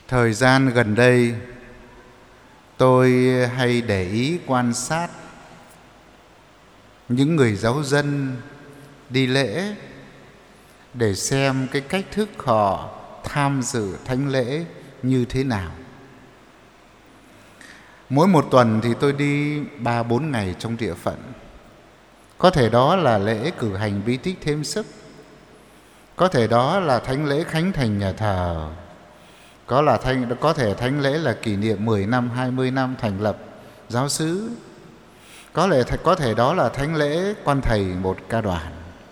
Thời gian gần đây, tôi hay để ý quan sát những người giáo dân đi lễ để xem cái cách thức họ tham dự thánh lễ như thế nào. Mỗi một tuần thì tôi đi 3-4 ngày trong địa phận. Có thể đó là lễ cử hành bí tích thêm sức, có thể đó là thánh lễ khánh thành nhà thờ, có thể thánh lễ là kỷ niệm 10 năm, 20 năm thành lập giáo xứ, có thể đó là thánh lễ quan thầy một ca đoàn.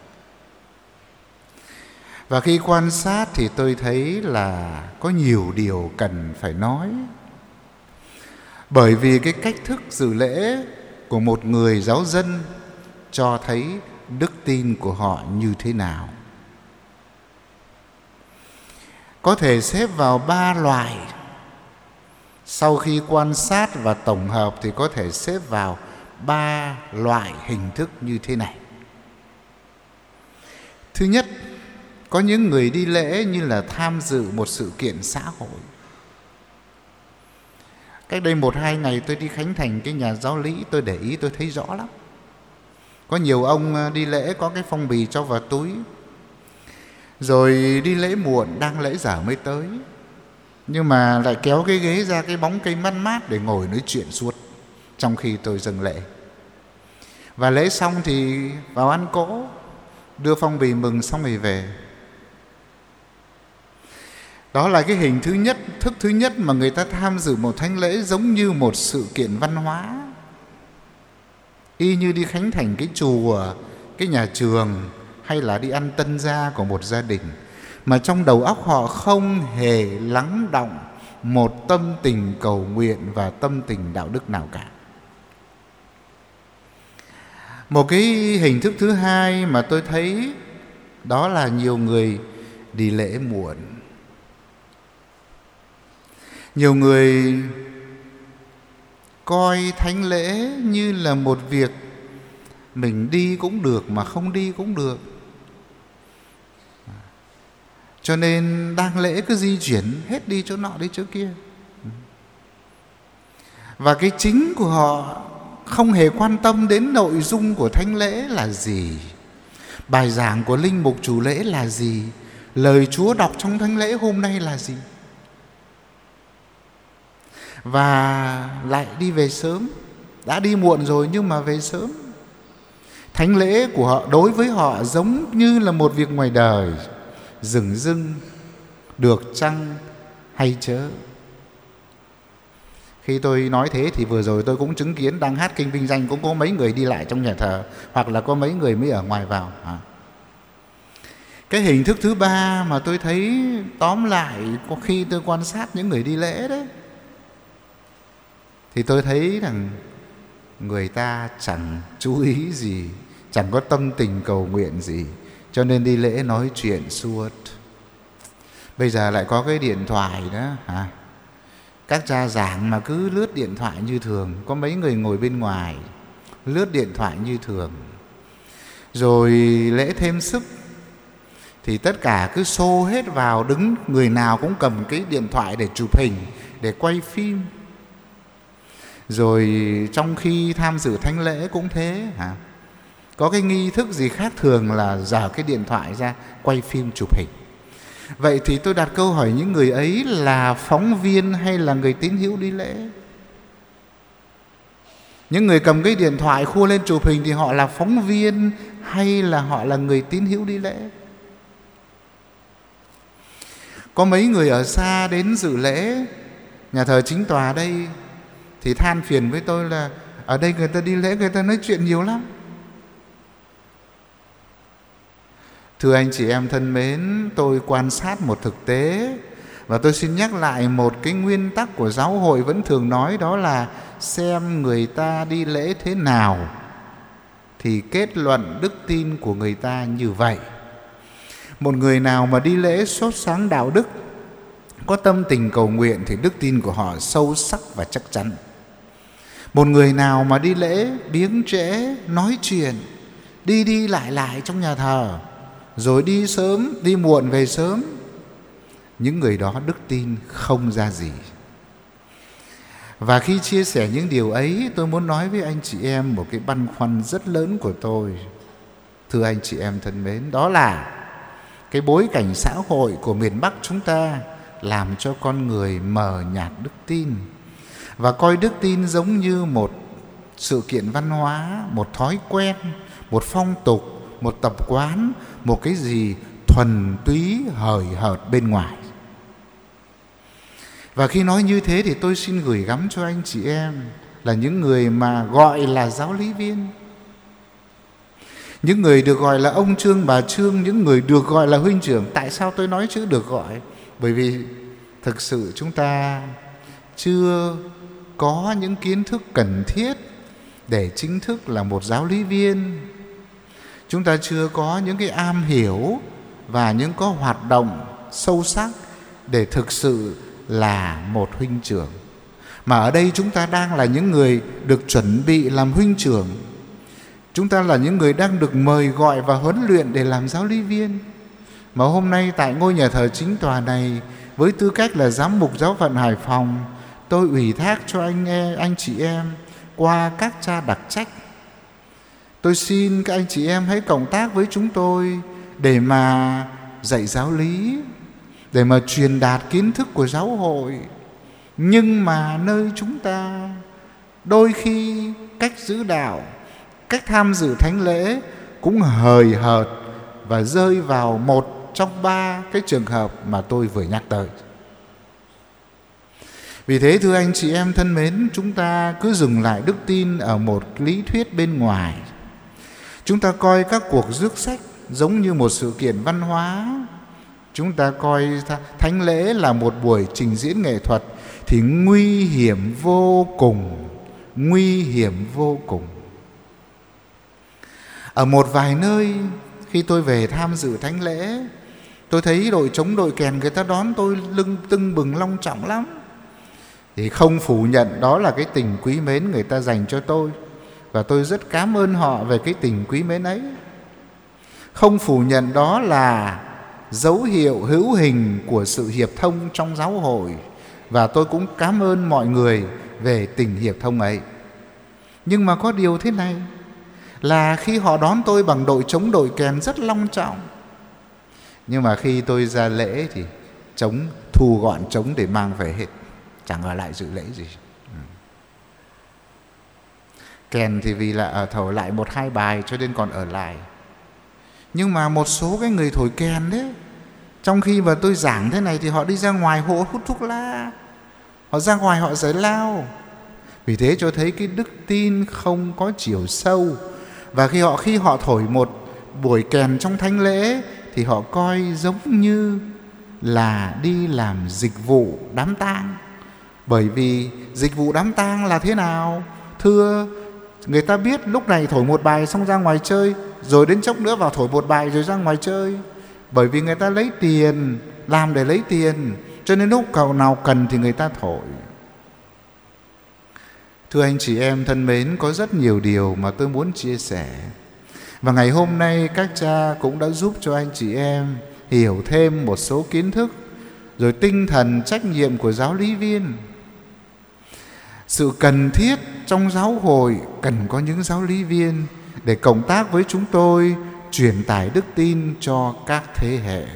Và khi quan sát thì tôi thấy là có nhiều điều cần phải nói. Bởi vì cái cách thức dự lễ của một người giáo dân cho thấy đức tin của họ như thế nào. Có thể xếp vào 3 loại. Sau khi quan sát và tổng hợp thì có thể xếp vào 3 loại hình thức như thế này. Thứ nhất, có những người đi lễ như là tham dự một sự kiện xã hội. Cách đây 1-2 ngày tôi đi khánh thành cái nhà giáo lý, tôi để ý tôi thấy rõ lắm. Có nhiều ông đi lễ có cái phong bì cho vào túi, rồi đi lễ muộn, đang lễ dở mới tới, nhưng mà lại kéo cái ghế ra cái bóng cây mát mát để ngồi nói chuyện suốt trong khi tôi dâng lễ. Và lễ xong thì vào ăn cỗ, đưa phong bì mừng xong rồi về. Đó là cái hình thứ nhất, thức thứ nhất mà người ta tham dự một thánh lễ giống như một sự kiện văn hóa. Y như đi khánh thành cái chùa, cái nhà trường, hay là đi ăn tân gia của một gia đình, mà trong đầu óc họ không hề lắng đọng một tâm tình cầu nguyện và tâm tình đạo đức nào cả. Một cái hình thức thứ hai mà tôi thấy đó là nhiều người đi lễ muộn. Nhiều người coi thánh lễ như là một việc mình đi cũng được mà không đi cũng được, cho nên đang lễ cứ di chuyển hết đi chỗ nọ đi chỗ kia. Và cái chính của họ không hề quan tâm đến nội dung của thánh lễ là gì, bài giảng của linh mục chủ lễ là gì, lời Chúa đọc trong thánh lễ hôm nay là gì. Và lại đi về sớm. Đã đi muộn rồi nhưng mà về sớm. Thánh lễ của họ đối với họ giống như là một việc ngoài đời, dửng dưng, được chăng hay chớ. Khi tôi nói thế thì vừa rồi tôi cũng chứng kiến đang hát kinh vinh danh cũng có mấy người đi lại trong nhà thờ, hoặc là có mấy người mới ở ngoài vào. Cái hình thức thứ ba mà tôi thấy tóm lại có khi tôi quan sát những người đi lễ đấy, thì tôi thấy rằng người ta chẳng chú ý gì, chẳng có tâm tình cầu nguyện gì, cho nên đi lễ nói chuyện suốt. Bây giờ lại có cái điện thoại đó, các cha giảng mà cứ lướt điện thoại như thường, có mấy người ngồi bên ngoài lướt điện thoại như thường. Rồi lễ thêm sức thì tất cả cứ xô hết vào, đứng người nào cũng cầm cái điện thoại để chụp hình, để quay phim. Rồi trong khi tham dự thánh lễ cũng thế, có cái nghi thức gì khác thường là giở cái điện thoại ra quay phim chụp hình. Vậy thì tôi đặt câu hỏi, những người ấy là phóng viên hay là người tín hữu đi lễ? Những người cầm cái điện thoại khua lên chụp hình thì họ là phóng viên hay là họ là người tín hữu đi lễ? Có mấy người ở xa đến dự lễ nhà thờ Chính Tòa đây thì than phiền với tôi là ở đây người ta đi lễ người ta nói chuyện nhiều lắm. Thưa anh chị em thân mến, tôi quan sát một thực tế và tôi xin nhắc lại một cái nguyên tắc của giáo hội vẫn thường nói, đó là xem người ta đi lễ thế nào thì kết luận đức tin của người ta như vậy. Một người nào mà đi lễ sốt sáng đạo đức, có tâm tình cầu nguyện thì đức tin của họ sâu sắc và chắc chắn. Một người nào mà đi lễ biếng trễ, nói chuyện, đi lại trong nhà thờ, rồi đi sớm, đi muộn về sớm, những người đó đức tin không ra gì. Và khi chia sẻ những điều ấy, tôi muốn nói với anh chị em một cái băn khoăn rất lớn của tôi. Thưa anh chị em thân mến, đó là cái bối cảnh xã hội của miền Bắc chúng ta làm cho con người mờ nhạt đức tin và coi đức tin giống như một sự kiện văn hóa, một thói quen, một phong tục, một tập quán, một cái gì thuần túy hời hợt bên ngoài. Và khi nói như thế thì tôi xin gửi gắm cho anh chị em là những người mà gọi là giáo lý viên, những người được gọi là ông Trương, bà Trương, những người được gọi là huynh trưởng. Tại sao tôi nói chữ được gọi? Bởi vì thực sự chúng ta chưa có những kiến thức cần thiết để chính thức là một giáo lý viên. Chúng ta chưa có những cái am hiểu và những có hoạt động sâu sắc để thực sự là một huynh trưởng. Mà ở đây chúng ta đang là những người được chuẩn bị làm huynh trưởng. Chúng ta là những người đang được mời gọi và huấn luyện để làm giáo lý viên. Mà hôm nay tại ngôi nhà thờ chính tòa này, với tư cách là giám mục giáo phận Hải Phòng, tôi ủy thác cho anh chị em qua các cha đặc trách. Tôi xin các anh chị em hãy cộng tác với chúng tôi để mà dạy giáo lý, để mà truyền đạt kiến thức của giáo hội. Nhưng mà nơi chúng ta đôi khi cách giữ đạo, cách tham dự thánh lễ cũng hời hợt và rơi vào một trong 3 cái trường hợp mà tôi vừa nhắc tới. Vì thế thưa anh chị em thân mến, chúng ta cứ dừng lại đức tin ở một lý thuyết bên ngoài. Chúng ta coi các cuộc rước sách giống như một sự kiện văn hóa. Chúng ta coi thánh lễ là một buổi trình diễn nghệ thuật thì nguy hiểm vô cùng, nguy hiểm vô cùng. Ở một vài nơi khi tôi về tham dự thánh lễ, tôi thấy đội trống đội kèn người ta đón tôi lưng tưng bừng long trọng lắm. Thì không phủ nhận đó là cái tình quý mến người ta dành cho tôi, và tôi rất cảm ơn họ về cái tình quý mến ấy. Không phủ nhận đó là dấu hiệu hữu hình của sự hiệp thông trong giáo hội, và tôi cũng cảm ơn mọi người về tình hiệp thông ấy. Nhưng mà có điều thế này, là khi họ đón tôi bằng đội trống đội kèn rất long trọng, nhưng mà khi tôi ra lễ thì trống thu gọn trống để mang về hết, chẳng ở lại dự lễ gì. Kèn thì vì là ở thổi lại 1-2 bài cho nên còn ở lại. Nhưng mà một số cái người thổi kèn đấy, trong khi mà tôi giảng thế này thì họ đi ra ngoài hút thuốc lá, họ ra ngoài họ giải lao. Vì thế cho thấy cái đức tin không có chiều sâu. Và khi họ thổi một buổi kèn trong thánh lễ thì họ coi giống như là đi làm dịch vụ đám tang. Bởi vì dịch vụ đám tang là thế nào? Thưa, người ta biết lúc này thổi một bài xong ra ngoài chơi, rồi đến chốc nữa vào thổi một bài rồi ra ngoài chơi. Bởi vì người ta lấy tiền, làm để lấy tiền, cho nên lúc nào cần thì người ta thổi. Thưa anh chị em thân mến, có rất nhiều điều mà tôi muốn chia sẻ. Và ngày hôm nay các cha cũng đã giúp cho anh chị em hiểu thêm một số kiến thức, rồi tinh thần trách nhiệm của giáo lý viên. Sự cần thiết trong giáo hội cần có những giáo lý viên để cộng tác với chúng tôi truyền tải đức tin cho các thế hệ.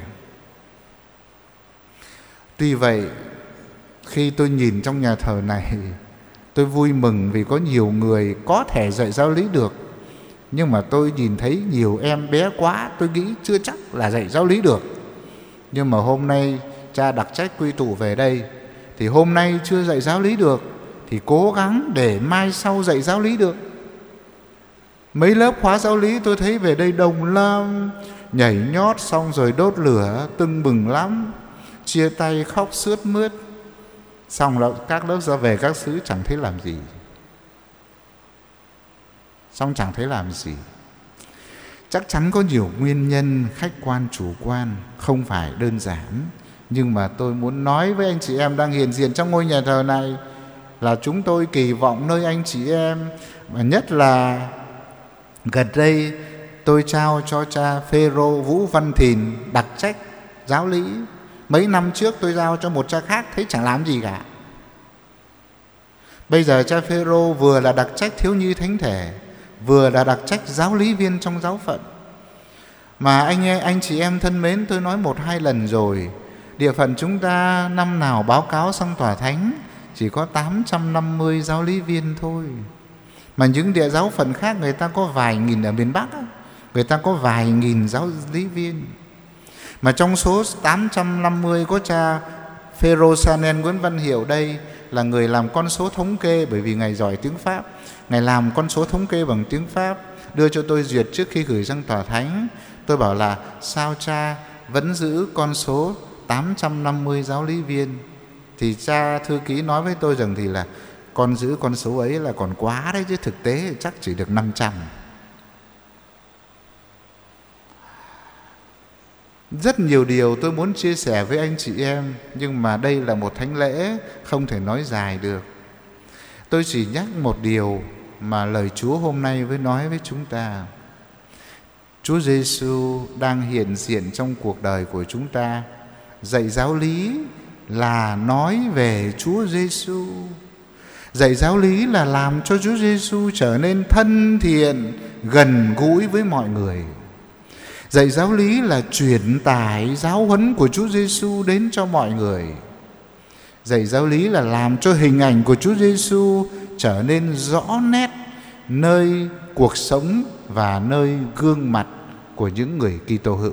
Tuy vậy, khi tôi nhìn trong nhà thờ này, tôi vui mừng vì có nhiều người có thể dạy giáo lý được. Nhưng mà tôi nhìn thấy nhiều em bé quá, tôi nghĩ chưa chắc là dạy giáo lý được. Nhưng mà hôm nay cha đặc trách quy tụ về đây, thì hôm nay chưa dạy giáo lý được thì cố gắng để mai sau dạy giáo lý được. Mấy lớp khóa giáo lý tôi thấy về đây đông lắm, nhảy nhót xong rồi đốt lửa tưng bừng lắm, chia tay khóc sướt mướt. Xong là các lớp ra về các xứ chẳng thấy làm gì. Xong chẳng thấy làm gì. Chắc chắn có nhiều nguyên nhân khách quan chủ quan, không phải đơn giản. Nhưng mà tôi muốn nói với anh chị em đang hiện diện trong ngôi nhà thờ này là chúng tôi kỳ vọng nơi anh chị em, và nhất là gần đây tôi trao cho cha Phêrô Vũ Văn Thìn đặc trách giáo lý, Mấy năm trước tôi giao cho một cha khác, thấy chẳng làm gì cả. Bây giờ cha Phêrô vừa là đặc trách thiếu nhi thánh thể, vừa là đặc trách giáo lý viên trong giáo phận. Mà anh chị em thân mến, tôi nói 1-2 lần rồi, địa phận chúng ta năm nào báo cáo sang tòa thánh chỉ có 850 giáo lý viên thôi. Mà những địa giáo phận khác người ta có vài nghìn, ở miền Bắc người ta có vài nghìn giáo lý viên. Mà trong số 850 có cha Phêrô Sa Nen Nguyễn Văn Hiểu đây là người làm con số thống kê, bởi vì Ngài giỏi tiếng Pháp. Ngài làm con số thống kê bằng tiếng Pháp, đưa cho tôi duyệt trước khi gửi sang tòa thánh. Tôi bảo là sao cha vẫn giữ con số 850 giáo lý viên? Thì cha thư ký nói với tôi rằng thì là con giữ con số ấy là còn quá đấy, chứ thực tế chắc chỉ được 500. Rất nhiều điều tôi muốn chia sẻ với anh chị em, nhưng mà đây là một thánh lễ, không thể nói dài được. Tôi chỉ nhắc một điều mà lời Chúa hôm nay mới nói với chúng ta. Chúa Giêsu đang hiện diện trong cuộc đời của chúng ta. Dạy giáo lý là nói về Chúa Giêsu. Dạy giáo lý là làm cho Chúa Giêsu trở nên thân thiện, gần gũi với mọi người. Dạy giáo lý là truyền tải giáo huấn của Chúa Giêsu đến cho mọi người. Dạy giáo lý là làm cho hình ảnh của Chúa Giêsu trở nên rõ nét nơi cuộc sống và nơi gương mặt của những người Kitô hữu.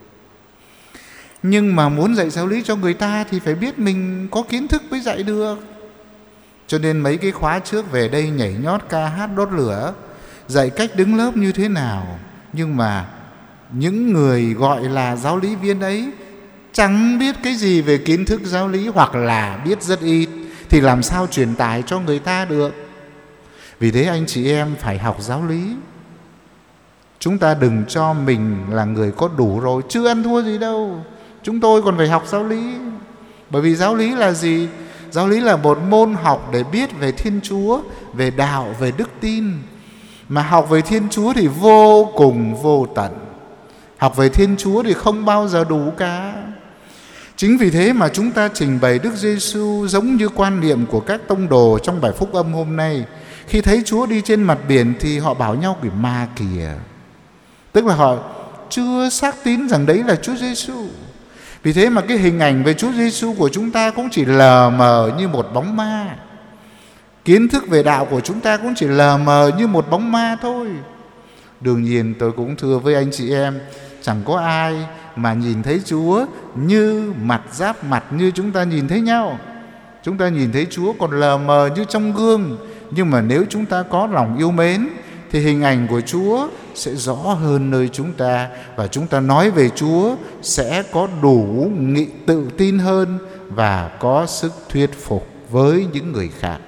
Nhưng mà muốn dạy giáo lý cho người ta thì phải biết mình có kiến thức mới dạy được. Cho nên mấy cái khóa trước về đây nhảy nhót, ca hát, đốt lửa, dạy cách đứng lớp như thế nào. Nhưng mà những người gọi là giáo lý viên ấy chẳng biết cái gì về kiến thức giáo lý, hoặc là biết rất ít, thì làm sao truyền tải cho người ta được. Vì thế anh chị em phải học giáo lý. Chúng ta đừng cho mình là người có đủ rồi, chưa ăn thua gì đâu. Chúng tôi còn phải học giáo lý. Bởi vì giáo lý là gì? Giáo lý là một môn học để biết về Thiên Chúa, về đạo, về đức tin. Mà học về Thiên Chúa thì vô cùng vô tận. Học về Thiên Chúa thì không bao giờ đủ cả. Chính vì thế mà chúng ta trình bày Đức Giêsu giống như quan niệm của các tông đồ trong bài phúc âm hôm nay. Khi thấy Chúa đi trên mặt biển thì họ bảo nhau quỷ ma kìa. Tức là họ chưa xác tín rằng đấy là Chúa Giêsu. Vì thế mà cái hình ảnh về Chúa Giêsu của chúng ta cũng chỉ lờ mờ như một bóng ma. Kiến thức về đạo của chúng ta cũng chỉ lờ mờ như một bóng ma thôi. Đương nhiên tôi cũng thưa với anh chị em, chẳng có ai mà nhìn thấy Chúa như mặt giáp mặt như chúng ta nhìn thấy nhau. Chúng ta nhìn thấy Chúa còn lờ mờ như trong gương. Nhưng mà nếu chúng ta có lòng yêu mến thì hình ảnh của Chúa sẽ rõ hơn nơi chúng ta. Và chúng ta nói về Chúa sẽ có đủ tự tin hơn và có sức thuyết phục với những người khác.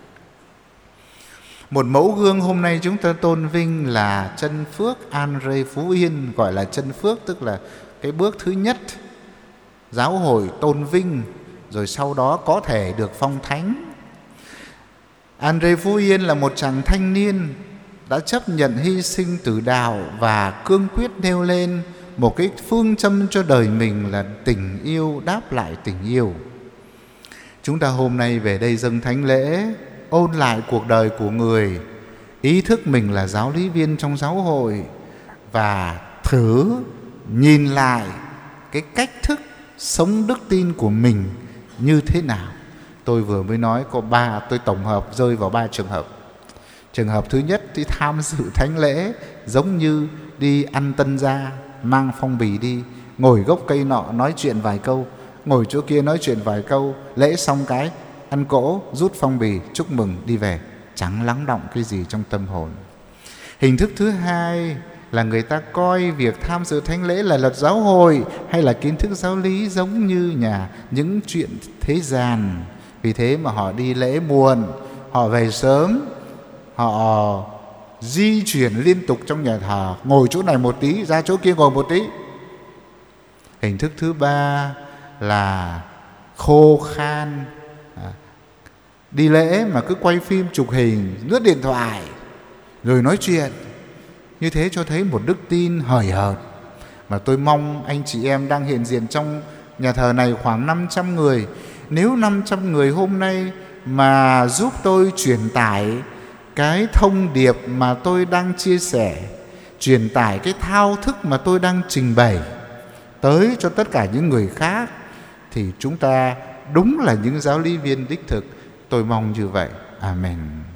Một mẫu gương hôm nay chúng ta tôn vinh là chân phước Andre Phú Yên. Gọi là chân phước tức là cái bước thứ nhất giáo hội tôn vinh, rồi sau đó có thể được phong thánh. Andre Phú Yên là một chàng thanh niên đã chấp nhận hy sinh tử đạo và cương quyết nêu lên một cái phương châm cho đời mình là tình yêu đáp lại tình yêu. Chúng ta hôm nay về đây dâng thánh lễ, ôn lại cuộc đời của người, ý thức mình là giáo lý viên trong giáo hội và thử nhìn lại cái cách thức sống đức tin của mình như thế nào. Tôi vừa mới nói có tôi tổng hợp rơi vào 3 trường hợp. Trường hợp thứ nhất thì tham dự thánh lễ giống như đi ăn tân gia, mang phong bì đi, ngồi gốc cây nọ nói chuyện vài câu, ngồi chỗ kia nói chuyện vài câu, lễ xong cái ăn cỗ, rút phong bì, chúc mừng đi về, chẳng lắng đọng cái gì trong tâm hồn. Hình thức thứ hai là người ta coi việc tham dự thánh lễ là luật giáo hội hay là kiến thức giáo lý giống như những chuyện thế gian. Vì thế mà họ đi lễ muộn, họ về sớm, họ di chuyển liên tục trong nhà thờ, ngồi chỗ này một tí, ra chỗ kia ngồi một tí. Hình thức thứ ba là khô khan, đi lễ mà cứ quay phim chụp hình, lướt điện thoại rồi nói chuyện. Như thế cho thấy một đức tin hời hợt. Mà tôi mong anh chị em đang hiện diện trong Nhà thờ này khoảng 500 người. Nếu 500 người hôm nay mà giúp tôi truyền tải cái thông điệp mà tôi đang chia sẻ, truyền tải cái thao thức mà tôi đang trình bày tới cho tất cả những người khác, thì chúng ta đúng là những giáo lý viên đích thực. Tôi mong như vậy. Amen.